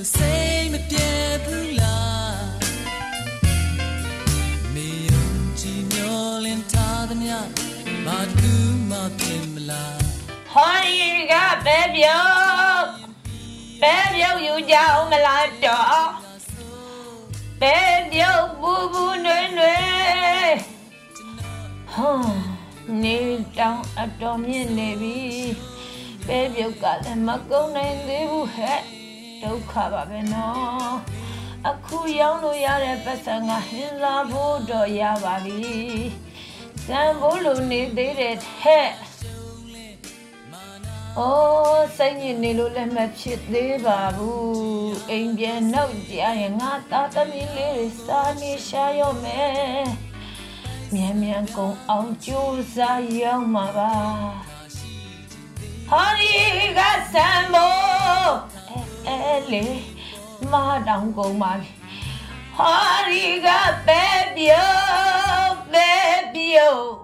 say me dear bula me Gino in Tadania but who Mapimla Honey got baby you down my life dog baby boo boo no kneel down at Dominion Navy baby got a macon and they will head don't cover no a cool young yard pesanga his love do yavari Sambolo need it head Oh, singing Nilo Lemachit de Babu, Indian no giant, not a million sunny shayo me. Miamian go on Jusa young mava. Honey got Sambo, Ellie, Madame go my. Honey got baby, baby.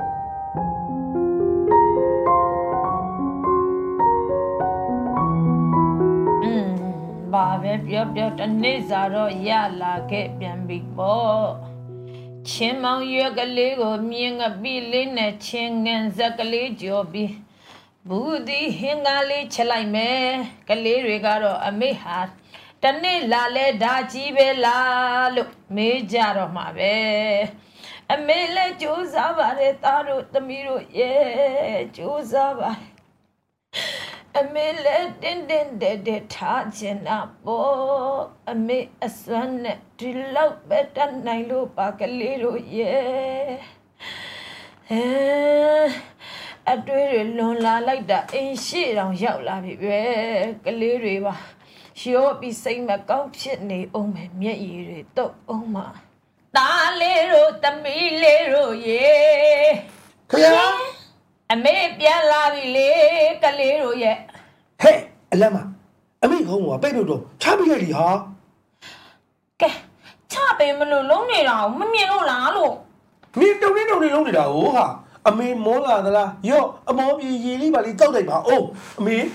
Yop and Nizaro Yala get bien big ball. Chimang Yogaligo, Ming a billion, a ching and Zakali Jobi. Budi Hingali Chalime, Kalirigaro, a mehat. Tane lale dachi bela look, Mejaro mabe. A mele Josavare Taru Tamiru, ye, Josava. A mele didn't touch and up, a me a son to love better Nilo Bacalero, yeah. A dreary lona like that ain't shit on Yaula, Galeriva. She ought be saying my gum shitney, oh my me, to Oma. Dalero, Tamilero, yeah. I may be a lavile, Calero yet. Hey, Lama, I mean, home, baby, Tabby, huh? Tabby, lonely now, Mammy, no lalo. Me don't know the oh, I mean, more than la, yo, a mom, ye, but it's about oh, me.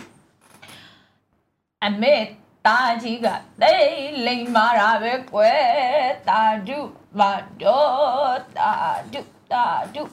I made Tajiga, they lay Marabe, where Taju, but do.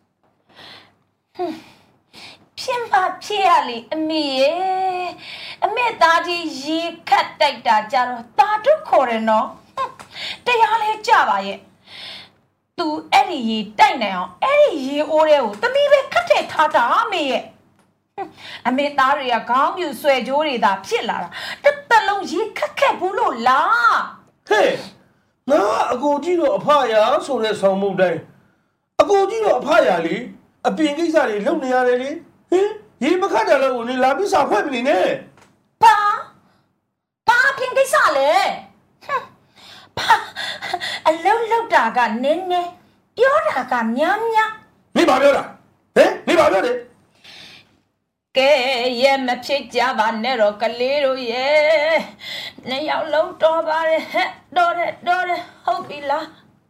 Pimpa Piali, me, a me daddy ye cat like that jar, Tatu Coreno. They are Java yet. To Eddie ye, now, Eddie ye oreo, the me cut it, Tata, me. I made Daria come, you swear Jory that pillar. The fellow ye cacabulo la. Hey, now I go to a paya, so there's some more day. I go to a paya, Lee. A being exactly lonely, already. Ye Macadala only labis are family, eh? Pa, Pinky Sally. Pa, a low daga, nene. You're a gamyamya. Libabella, eh? Libabella. Gay, ye, my chick java, nero, calero, ye. Nay, out low door, daughter, hopila.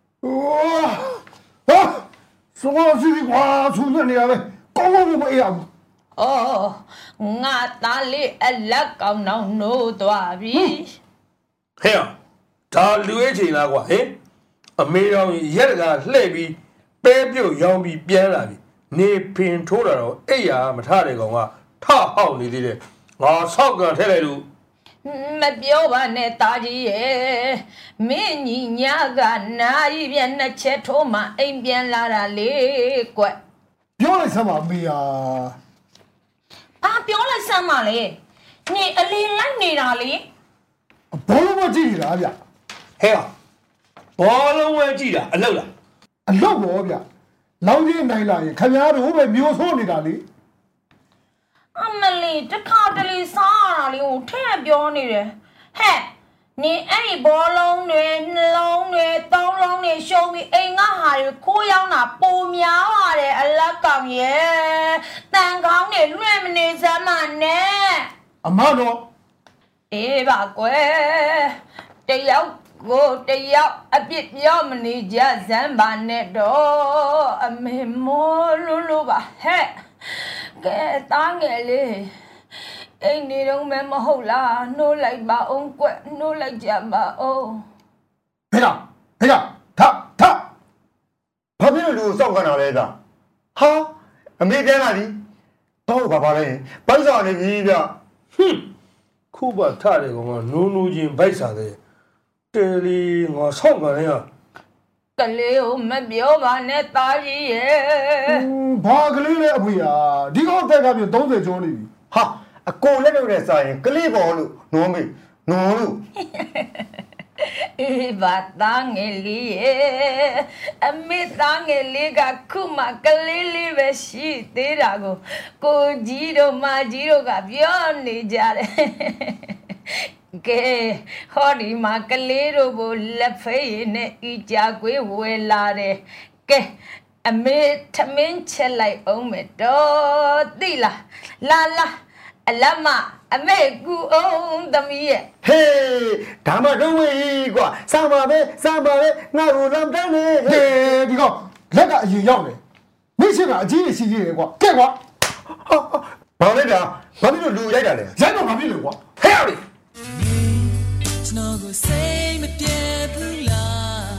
Oh, so what's it? Too many of it. Go over. Oh, Natali, a luck of no, Dwabi. Here, tell the way, Lagua, eh? A million Yerga, Levy, baby, young be Bielavi, near Pin Toro, Aya, Matarigo, Ta, how did it? Or Soga, tell you. Mabioba netaji, mini nyaga, naibian a chetoma, ambian lara liquid. You're some of me, Papiola samale, ni a little like a Bolomagira. Here, all over Gida, a Lola. A love of ya. Lounge and Naila, Kayado, over Musoni. Amelie, the cardly sorry, oh, tear beyond Hey, ni any ball long, show me a high, Koyana, Pomia, a luck ye. Thank God, reminisce a man. A mano. Eva, they out, go, they out, a bit yomini, just and banedo, a me more luluba, hey. Get angele. အိမ်နေတော့မဲမဟုတ်လားနှိုးလိုက်ပါအောင်ကွနှိုးလိုက်ကြပါအောင်ဖေးထဘာဖြစ်လို့လူကိုစောင့်ခဏလဲသားဟာအမေပြန်လာပြီတော့ဘာလဲဘိုက်စားနေပြီဗျခုပါထတယ်ကောင်ကနိုးချင်းဘိုက်စားတယ်တယ်လီငါဆောက်ကန်ရကလေးကိုမပြောပါနဲ့သားကြီးရဲ့ဘာကလေးလဲအဖေဟာဒီကောင်တက်ကပြ30ကျော်နေပြီဟာအကိုလက်လို့နဲ့စားရင်ကလေးပေါ်လို့နော်မေနော်လို့အေးဘာသားငယ်လေးရဲ့အမေသားငယ်လေးကခုမှကလေးလေးပဲရှိသေးတာကိုကြီးတို့မကြီးတို့ကပြောနေကြတယ်ကဲဟောဒီမှာကလေးတို့ကိုလက်ဖေးနဲ့ဤကြကွေးဝဲလာတယ်ကဲအမေထမင်းချက်လိုက်အောင်မယ်တော့သိလားလာအလမအမေကူအောင်သမီးရဲ့ဟေးဒါမှတော့ဝေးကွာစမ်းပါပဲငါ့ကိုလမ်းတန်းနေဟေးဒီကောင်လက်ကအရင်ရောက်တယ်မိရှိကအကြီးရှိကြီးတယ်ကွာကဲကွာဘာလဲဗျာဘာဖြစ်လို့လူရိုက်တာလဲရိုက်တော့ဘာဖြစ်လဲကွာဟဲ့ရီကျွန်တော်ကိုစိတ်မပြေဘူးလား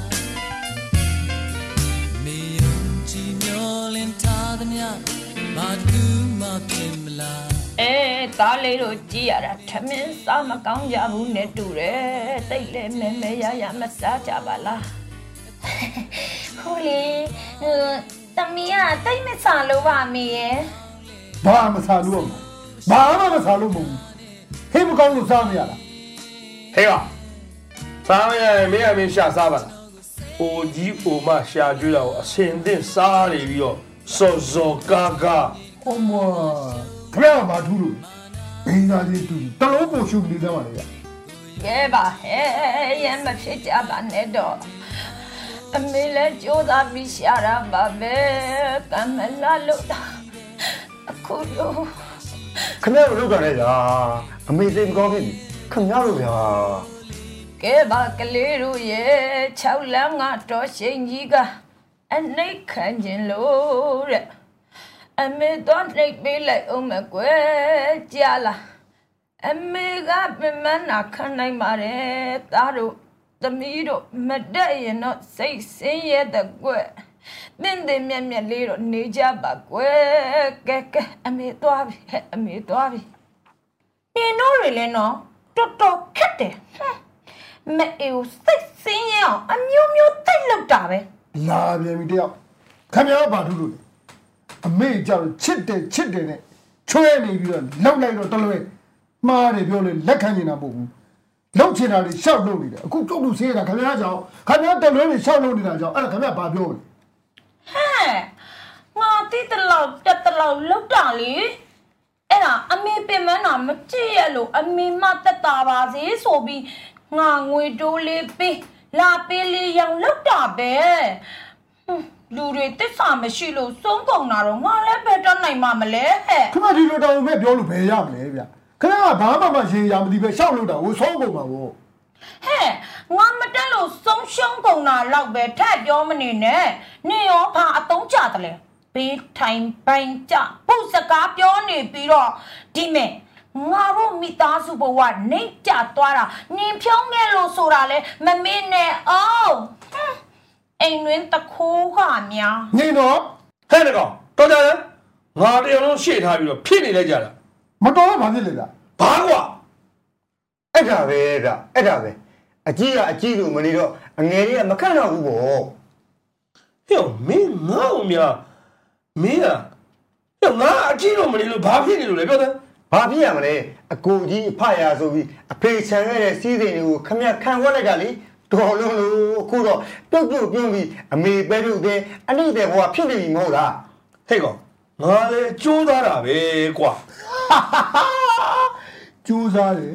မေယုံကြည်မျောလင်းထားသည်များဘာတူမှပြင်မလားသားလေးတို့ကြည်ရတာထမင်းစားမကောင်းကြဘူးနဲ့တူတယ်တိတ်လဲမဲရမစားကြပါလားဟိုလေသမီးကတိတ်မစားလို့ပါမေရဲ့ဘာမစားလို့ဘာမှမစားလို့မဟုတ်ဟေးမကောင်းလို့စားမရလားဟေးကစားမရရင်မင်းအမင်းရှာစားပါလားအိုကြီးအိုမရှာကျွေးတာကိုအစင်သင့်စားနေပြီးတော့စောကာဟိုမခရမထူးလို့ဘင်းသားလေးတူတလုံးပုံရှုပ်နေကြပါလေဗျကဲပါဟဲ့ရမ်းမဖြစ်ကြပါနဲ့တော့အမေလည်းကြိုးစားပြီးရှာတာပါပဲကံမလာလို့အခုလိုခမရလို့လုပ်ကြတယ်ဗျာအမေစိတ်မကောင်းဖြစ်ပြီခမရလို့ဗျာကဲပါကလေးတို့ရဲ့6လမ်းကတော့ရှိန်ကြီးကအနှိတ်ခံခြင်းလို့တဲ့အမေတော့နှိတ်ပေးလိုက်အောင်မကွယ်ကြားလားအမေကပြမနာခံနိုင်ပါတယ်သားတို့သမီးတို့မတက်ရင်တော့စိတ်ဆင်းရဲတဲ့ကွယ်မင်းတွေမြက်လေးတော့နေကြပါကွယ်ကဲအမေသွားပြီအမေသွားပြီနေတော့ရလဲနော်တော်ခက်တယ်မအေးစိတ်ဆင်းရဲအောင်အမျိုးတိတ်လောက်တာပဲလာပြန်ပြီတယောက်ခင်ဗျားဘာထူးလို့အမေကြောင့်ချစ်တယ်နဲ့ချွဲနေပြီးတော့လောက်လိုက်တော့တလွဲမှားတယ်ပြောလို့လက်ခံနေတာမဟုတ်ဘူးလောက်ချင်တာတွေရှောက်လုပ်နေတယ်အခုတုတ်တူဆေးတာခင်ဗျားကြောင့်ခင်ဗျားတလွဲတွေရှောက်လုပ်နေတာကြောင့်အဲ့ဒါခင်ဗျားဘာပြောလဲဟဲ့ငါတိတလောက်တက်တလောက်လောက်တာလေအဲ့ဒါအမေပင်မနာမကြည့်ရလို့အမေမတက်တာပါစေဆိုပြီးငါငွေတိုးလေးပေးလာပေးလေးရောင်လောက်တာပဲလူတွေတစ္ဆာမရှိလို့စုံးကုန်တာတော့ငါလည်းပဲတက်နိုင်မှာမလဲဟဲ့ခင်ဗျားဒီလိုတောင်မဲ့ပြောလို့ဘယ်ရမလဲဗျခင်ဗျားကဘာမှရေရာမသိပဲရှောက်လို့တာကိုဆုံးကုန်ပါဘောဟဲ့ငါမတက်လို့ဆုံးရှုံးကုန်တာတော့ပဲထက်ပြောမနေနဲ့နေရောဘာအတုံးကြတယ်လဲဘေးထိုင်ပိုင်ကြပုတ်စကားပြောနေပြီးတော့ဒီမဲ့ငါတို့မိသားစုဘဝနှိမ့်ကြသွားတာနင်ဖြုံးခဲ့လို့ဆိုတာလဲမမင်းနဲ့အောင်အိမ်တွင်တခိုးခါများနေတော့ဟဲ့ကောင်တော်ကြတယ်ငါတရားလုံးရှေ့ထားပြီးတော့ဖြစ်နေလိုက်ကြတာမတော်ဘာဖြစ်လဲဗျဘာကွာအဲ့ဒါပဲဗျအဲ့ဒါပဲအကြီးကအကြီးလို့မနေတော့အငယ်လေးကမခန့်တော့ဘူးပေါ့ဟဲ့မင်းငါ့ကိုများမင်းကငါအကြီးလို့မနေလို့ဘာဖြစ်နေလို့လဲပြောတယ်ဘာဖြစ်ရမလဲအကိုကြီးအဖရဆိုပြီးအဖေချန်ခဲ့တဲ့စီးစိမ်တွေကိုခမခံဝက်လိုက်တာလေတော်လုံးလို့အခုတော့ပြုတ်ပြုတ်ပြင်းပြီးအမေပဲတို့တဲ့အနိတဲ့ဘဝဖြစ်နေပြီမဟုတ်လားဟဲ့ကောင်ငါလေကြိုးစားတာပဲကွာကြိုးစားတယ်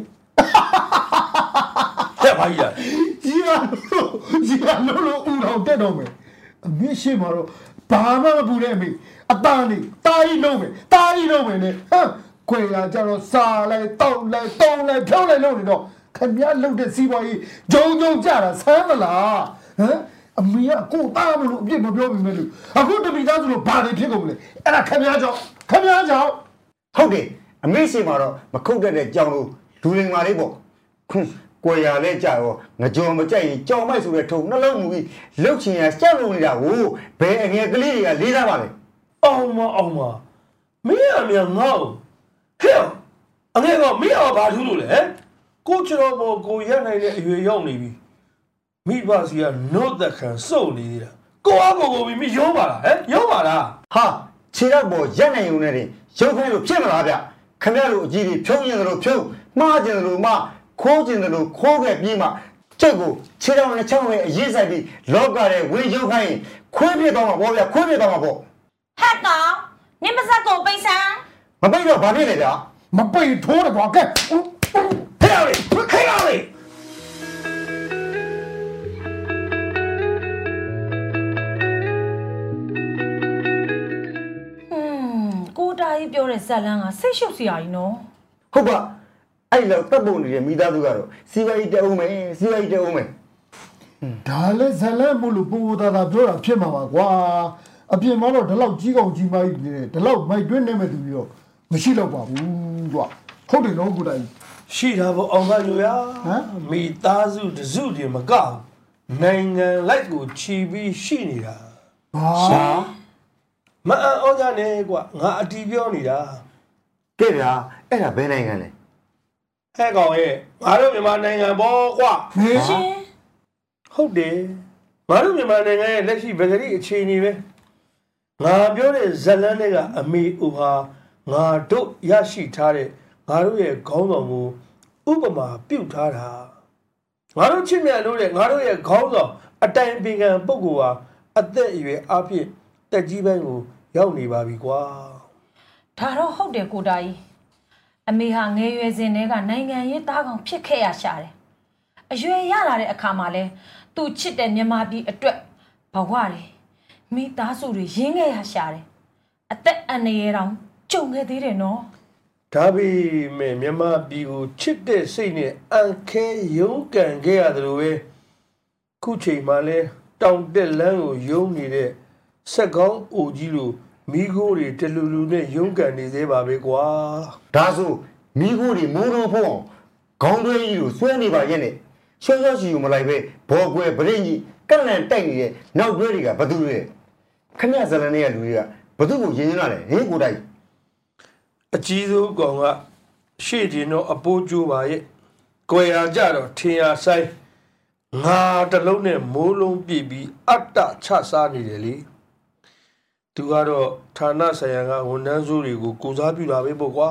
ဟဲ့ဘာကြီးလဲကြီးရလို့ဦးတော်တက်တော့မယ်အမေရှိမှာတော့ဘာမှမပူတဲ့အမေအသားနေတားကြီးလုံးမယ်နဲ့ဟမ်ခွေရကြတော့စားလိုက်တောက်လိုက်တုံးလိုက်ဖြုံးလိုက်လို့နေတော့ခင်ဗျားလှုပ်တဲ့စီးပွားရေးဂျုံကြတာဆမ်းမလားဟမ်အမေကကိုသားမလို့အပြစ်မပြောမိမဲ့လို့အခုတပိသားဆိုလို့ဘာတွေဖြစ်ကုန်လဲအဲ့ဒါခင်ဗျားကြောင့်ဟုတ်တယ်အမေရှိမှာတော့မခုတ်တတ်တဲ့ကြောင်လို့လူလင်မာလေးပေါ့ကိုရလဲကြာရောငကြော်မကြိုက်ရင်ကြောင်မိုက်ဆိုတဲ့ထုံနှလုံးမူပြီးလှုပ်ချင်ရရှက်လို့နေတာကိုဘယ်အငယ်ကလေးတွေကလေးစားပါလဲအောင်မမင်းအမေငေါ့ဟဲ့အငယ်ကမင်းအောင်ဘာထူးလို့လဲကိုချတော်ဘောကိုရနိုင်တဲ့အရွယ်ရောက်နေပြီမိဘစီကနို့သက်ခံစုပ်နေသေးတာကိုအားကိုပြီးမိရုံးပါလားရုံးပါလားဟာခြေတော့ပေါ်ရက်နိုင်ုံနဲ့တင်ရုပ်ခိုင်းလို့ဖြစ်မလားဗျခမရတို့အကြီးကြီးဖြုံးရင်တို့ဖြုံးမှားကျင်တို့မှားခိုးကျင်တို့ခိုးခဲ့ပြီးမှကျုပ်ကိုခြေတော်နဲ့ချောင်းနဲ့အရေးဆိုင်ပြီးလောကရဲ့ဝင်ရုပ်ခိုင်းရင်ခွေးပြတော့မှာပေါ့ဗျခွေးပြတော့မှာပေါ့ဟက်ကောင်နင်မစက်ကိုပိတ်ဆန်းမပိတ်တော့ဘာဖြစ်လဲဗျမပိတ်ထိုးတယ်ကွာကဲဟဲ့ရလေကိုတာကြီးပြောတဲ့ဇက်လန်းကစိတ်ရှုပ်စရာကြီးနော်ဟုတ်ပါအဲ့လောက်တပ်ပုံနေတဲ့မိသားစုကတော့စီဝါကြီးတက်အောင်မယ်ဒါလည်းဇက်လန်းမို့လို့ပူတာပြောတာဖြစ်မှာပါကွာအပြင်မှာတော့ဒီလောက်ကြီးကောင်ကြီးမကြီးနေတယ်ဒီလောက်မိုက်တွင်းနေမဲ့သူပြီးတော့မရှိတော့ပါဘူးကွာဟုတ်တယ်နော်ကိုတာကြီးရှိတာပေါ့အောင်ပါယူရမိသားစုတစုတည်းမကောက်နိုင်ငံလိုက်ကိုချီပြီးရှိနေတာဟာမအောင်ကြနဲ့ကွာငါအတီးပြောနေတာကဲဗျာအဲ့ဒါဘယ်နိုင်ငံလဲဟဲ့ကောင်ရဲ့ငါတို့မြန်မာနိုင်ငံပေါ့ကွာရှင်ဟုတ်တယ်ငါတို့မြန်မာနိုင်ငံရဲ့လက်ရှိဗကတိအခြေအနေပဲငါပြောတဲ့ဇလန်းတွေကအမေဦးဟာငါတို့ရရှိထားတဲ့ငါတို့ရဲ့ခေါင်းဆောင်ကိုဥပမာပြုတ်ထားတာငါတို့ချစ်မြတ်လို့တဲ့ငါတို့ရဲ့ခေါင်းဆောင်အတိုင်ပင်ခံပုဂ္ဂိုလ်ဟာအသက်အရွယ်အပြည့်တက်ကြီးပိုင်းကိုရောက်နေပါပြီကွာဒါတော့ဟုတ်တယ်ကိုတာကြီးအမေဟာငယ်ရွယ်စဉ်တည်းကနိုင်ငံရေးသားကောင်ဖြစ်ခဲ့ရရှာတယ်အရွယ်ရလာတဲ့အခါမှာလဲသူချစ်တဲ့မြန်မာပြည်အတွက်ဘဝတွေမိသားစုတွေရင်းခဲ့ရရှာတယ်အသက်အန္တရာယ်တောင်ကြုံခဲ့သေးတယ်နော်ဒါပေမဲ့မြန်မာပြည်ကိုချစ်တဲ့စိတ်နဲ့အန်ခဲရုန်းကန်ခဲ့ရတယ်လို့ပဲခုချိန်မှလဲတောင်တက်လန်းကိုယုံနေတဲ့ဆက်ကောင်းအိုကြီးလိုမိခိုးတွေတလူလူနဲ့ယုံကန်နေသေးပါပဲကွာဒါဆိုမိခိုးတွေမိုးတော့ဖို့အောင်ခေါင်းသွေးကြီးလိုဆွဲနေပါရဲ့နဲ့ရှော့ရှော့ချီကိုမလိုက်ပဲဘော်ကွယ်ဗရင်ကြီးကန့်လန့်တိုက်နေတဲ့နောက်တွဲတွေကဘသူတွေခမရဇလန်တွေကလူတွေကဘသူကိုရင်းနေတာလဲဟေးကိုတိုက်အကြီးဆုံးကောင်ကရှေ့တင်တော့အပိုးကျိုးပါရဲ့ကွယ်ရကြတော့ထင်ရဆိုင်ငါတလုံးနဲ့မိုးလုံးပြည့်ပြီးအတ္တချစားနေတယ်လေသူကတော့ဌာနဆိုင်ရာကဝန်ထမ်းစုတွေကိုကိုစားပြုတာပဲပေါ့ကွာ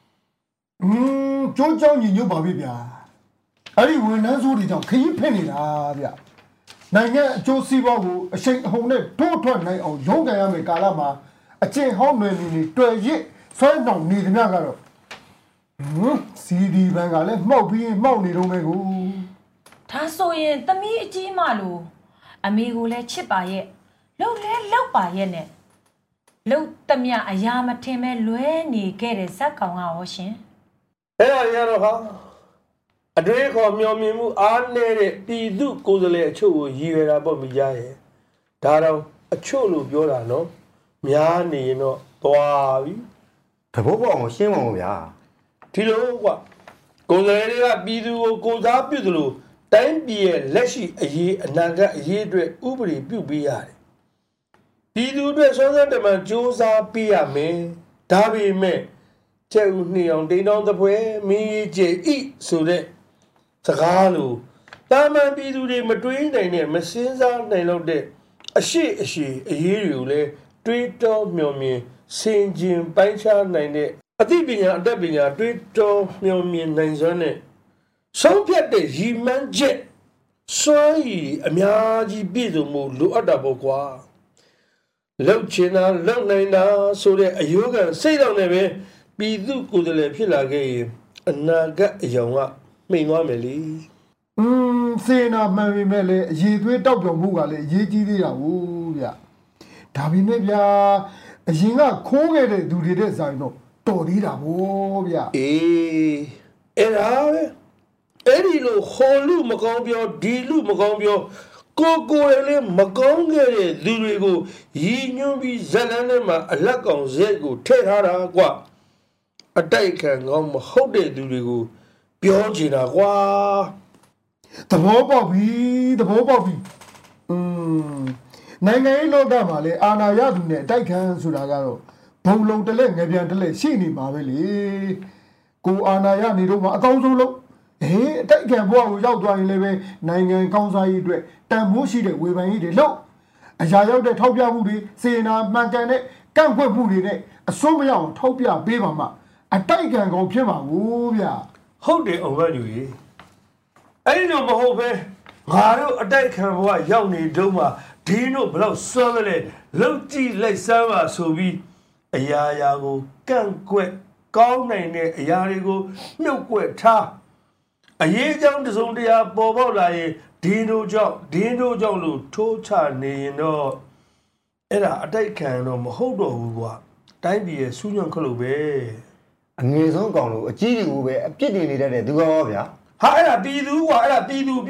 ကျိုးကြောင်းညီညွတ်ပါပြီဗျာအဲ့ဒီဝန်ထမ်းစုတွေကြောင့်ခရီးဖက်နေတာဗျနိုင်ငံအကျိုးစီးပွားကိုအရှိန်အဟုန်နဲ့ထိုးထွက်နိုင်အောင်ရုန်းကန်ရမယ်ကာလမှာအကျင့်ဟောင်းနယ်နေတွေ့ရစ်ဆွဲနှောင်နေသမျှကတော့စီဒီဘန်ကလည်းမှောက်ပြီးမှောက်နေတော့မယ်ကိုဒါဆိုရင်သမီးအကြီးမလို့အမေကိုလည်းချစ်ပါရဲ့လှုပ်လဲလှုပ်ပါရဲ့နဲ့လှုပ်သမျှအရာမထင်ပဲလွဲနေခဲ့တဲ့ဇက်ကောင်ကရောရှင်အဲ့ဒါရတော့ဟာအတွေ့အခေါ်မျှော်မြင်မှုအားနည်းတဲ့ပြည်သူကိုယ်စားလှယ်အချို့ကိုရည်ရွယ်တာပေါ့မိကြရဲ့ဒါတော့အချို့လို့ပြောတာနော်များနေရင်တော့သွားပြီတဘောပေါအောင်ရှင်းပါဦးဗျာဒီလိုကွာကိုယ်စားလှယ်တွေကပြည်သူကိုကိုစားပြုသလိုတိုင်းပြည်ရဲ့လက်ရှိအရေးအနာဂတ်အရေးအတွက်ဥပဒေပြုပေးရတယ်ပြည်သူအတွက်စွမ်းစွမ်းတမန်စ조사ပေးရမယ်ဒါပေမဲ့ကျဲဦးနှီအောင်တိန်တောင်းသပွဲမင်းကြီးကျဲဤဆိုတဲ့စကားလိုတာမန်ပြည်သူတွေမတွေးနိုင်နဲ့မစင်းစားနိုင်တော့တဲ့အရှိအရေးတွေကိုလည်းတွေးတောမျှော်မြင်စင်ကျင်ပိုင်းခြားနိုင်တဲ့အသိပညာအတတ်ပညာတွေးတောမျှော်မြင်နိုင်စွမ်းနဲ့ဆုံးဖြတ်တဲ့ရည်မှန်းချက်စွမ်းရည်အများကြီးပြည့်စုံမှုလိုအပ်တာပေါ့ကွာလှုပ်ချင်တာလှုပ်နိုင်တာဆိုတဲ့အယုခံစိတ်တော်နဲ့ပဲပြည်သူကိုယ်စားလှယ်ဖြစ်လာခဲ့ရင်အနာဂတ်အယောင်ကမှိန်သွားမယ်လေစေနာမှန်ပြီမဲ့လေအရေးသွေးတောက်ပြောင်မှုကလည်းအရေးကြီးသေးတာဟုတ်ဗျဒါပေမဲ့ဗျာအရင်ကခိုးခဲ့တဲ့သူတွေတဲ့ဆိုင်တော့တော်သေးတာဗောဗျအေးအဲ့ဒါပဲအဲ့ဒီလိုခေါ်လူမကောင်းပြောဒီလူမကောင်းပြောကိုယ်လည်းမကောင်းခဲ့တဲ့လူတွေကိုရည်ညွှန်းပြီးဇလန်းထဲမှာအလက်ကောင်ဇက်ကိုထည့်ထားတာကွာအတိုက်ခံကောင်းမဟုတ်တဲ့သူတွေကိုပြောချင်တာကွာသဘောပေါက်ပြီသဘောပေါက်ပြီနိုင်ငံရေးလောကမှာလေအာဏာရသူနဲ့အတိုက်ခံဆိုတာကတော့ဘုံလုံးတလဲငပြန်တလဲရှိနေမှာပဲလေကိုအာဏာရနေတော့မှအကောင်းဆုံးလို့အတိုက်ခံဘဝကိုရောက်သွားရင်လည်းပဲနိုင်ငံကောင်းစားရေးအတွက်တန်ဖိုးရှိတဲ့ဝေဖန်ရေးတွေလုပ်အရာရောက်တဲ့ထောက်ပြမှုတွေစေနာမှန်ကန်တဲ့ကန့်ကွက်မှုတွေနဲ့အစွန်းမရအောင်ထောက်ပြပေးပါမှအတိုက်ခံကောင်းဖြစ်မှာဘူးဗျာဟုတ်တယ်အောင်မယူကြီးအဲ့လိုမဟုတ်ပဲငါတို့အတိုက်ခံဘဝရောက်နေတော့မှဒီတို့ဘလောက်စွမ်းလဲလုံကြည့်လိုက်စမ်းပါဆိုပြီးအရာရာကိုကန့်ကွက်ကောင်းနိုင်တဲ့အရာတွေကိုမြုပ်ကွက်ထားအရေးကြောင်းတစုံတရာပေါ်ပေါက်လာရင်ဒီတို့ကြောင့်လို့ထိုးချနေရင်တော့အဲ့ဒါအတိုက်ခံတော့မဟုတ်တော့ဘူးကွာတိုင်းပြည်ရဲ့စူးညွန့်ခလို့ပဲအငယ်ဆုံးကောင်လို့အကြီးတွေကိုပဲအပြစ်တင်နေတတ်တဲ့သူကောဗျာဟာအဲ့ဒါပြည်သူကွာအဲ့ဒါပြည်သူ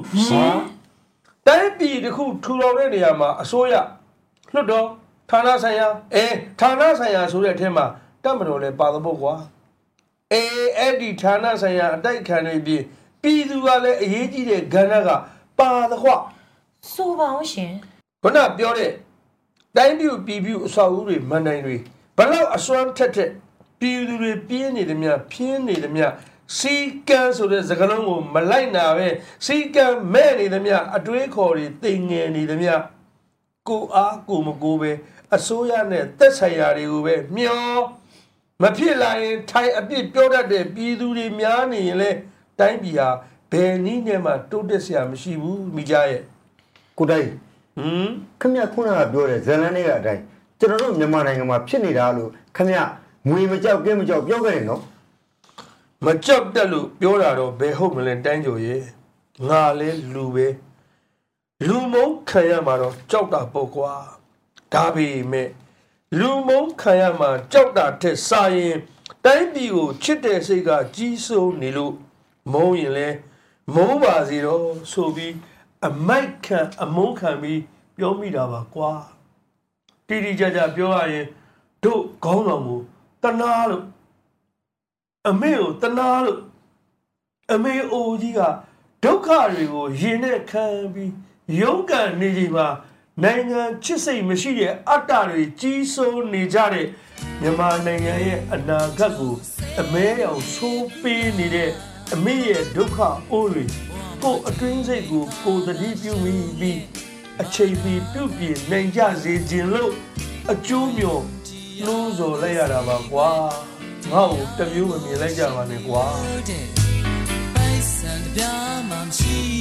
တိုင်းပြည်တစ်ခုထူထောင်တဲ့နေရာမှာအစိုးရလွှတ်တော်ဌာနဆိုင်ရာဌာနဆိုင်ရာဆိုတဲ့အထက်မှာတပ်မတော်လည်းပါသဖို့ကွာအဲ့ဒီဌာနဆိုင်ရာအတိုက်ခံတွေပြည်သူကလည်းအရေးကြီးတဲ့ကဏ္ဍကပါသကွာဆိုပါအောင်ရှင်ခုနပြောတဲ့တိုင်းပြည်အဆောက်အဦတွေမန်တိုင်တွေဘလောက်အစွမ်းထက်ပြည်သူတွေပြင်းနေသမျှဖြင်းနေသမျှစီကံဆိုတဲ့စကားလုံးကိုမလိုက်နာပဲစီကံမဲ့နေသမျှအတွေးခေါ်တွေတိမ်ငယ်နေသမျှကိုအားကိုမကိုပဲအစိုးရနဲ့သက်ဆိုင်ရာတွေကိုပဲမျောမဖြစ်လာရင်ထိုင်အပြစ်ပြောတတ်တဲ့ပြည်သူတွေများနေရင်လေတိုင်းပြည်ဟာဘယ်နည်းနဲ့မှတိုးတက်စရာမရှိဘူးမိကြရဲ့ကိုတိုင်းခင်ဗျခုနကပြောတဲ့ဇလန်းတွေကအတိုင်းကျွန်တော်တို့မြန်မာနိုင်ငံမှာဖြစ်နေတာလို့ခင်ဗျငွေမကြောက်ကင်းမကြောက်ပြောခဲ့တယ်နော်မကြောက်တက်လို့ပြောတာတော့ဘယ်ဟုတ်မလဲတိုင်းကြိုရဲ့ငါလဲလူပဲလူမုန်းခံရမှာတော့ကြောက်တာပေါ့ကွာဒါပေမဲ့လူမုန်းခံရမှာကြောက်တာထက်စာရင်တိုင်းပြည်ကိုချစ်တဲ့စိတ်ကကြီးစိုးနေလို့မုန်းရင်လဲမုန်းပါစေတော့ဆိုပြီးအမိုက်ခံအမုန်းခံပြီးပြောမိတာပါကွာတိတိကျကျပြောရရင်တို့ခေါင်းဆောင်ကိုတနာလို့အမေကိုတနာလို့အမေအိုကြီးကဒုက္ခတွေကိုရင်နဲ့ခံပြီးရုန်းကန်နေချိန်မှာနိုင်ငံချစ်စိတ်မရှိတဲ့အတ္တတွေကြီးစိုးနေကြတဲ့မြန်မာနိုင်ငံရဲ့အနာဂတ်ကိုအမဲအောင်ဆိုးပေးနေတဲ့အမေရဲ့ဒုက္ခအိုးတွေကိုအတွင်းစိတ်ကိုသတိပြုပြီးအချိန်မီပြုပြင်နိုင်ကြစေခြင်းလို့အကျိုးမျိုးနှိုးဆော်လိုက်ရတာပါကွာငါ့ကိုတမျိုးမမြင်လိုက်ကြပါနဲ့ကွာ